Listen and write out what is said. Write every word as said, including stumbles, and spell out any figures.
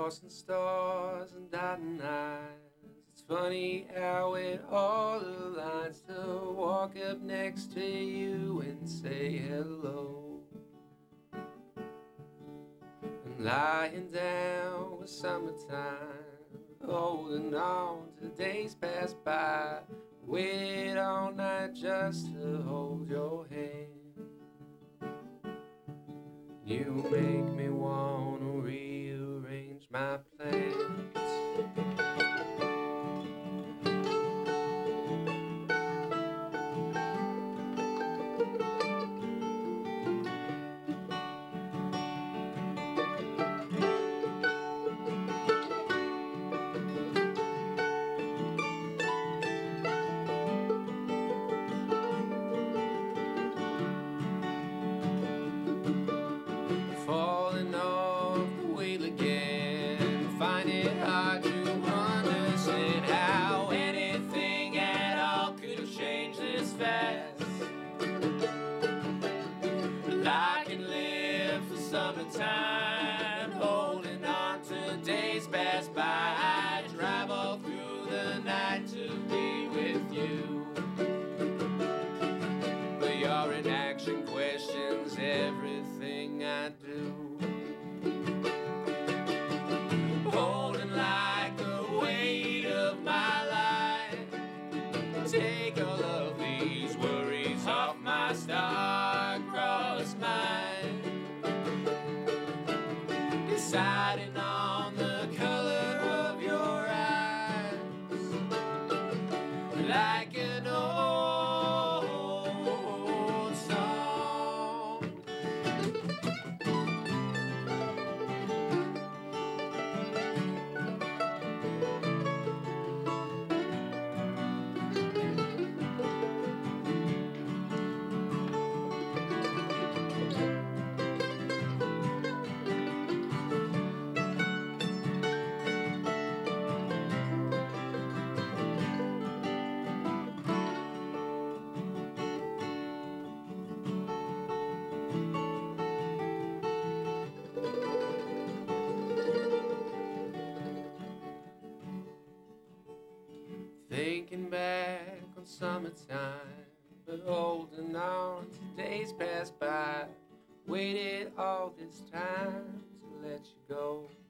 crossing stars and dotting I's. It's funny how it all aligns to walk up next to you and say hello. And lying down with summertime, holding on to days pass by. Wait all night just to hold your hand. You make me wanna rearrange my plans. Falling off the wheel again, find it hard to understand how anything at all could have changed this fast. But I can live for summertime, holding on to days pass by. I drive all through the night to be with you. But your inaction questions everything I do. Holding like the weight of my life, take all of these worries off my star-crossed mind. Deciding on the color of your eyes, like an old song. Thinking back on summertime, but holding on to days pass by. Waited all this time to let you go.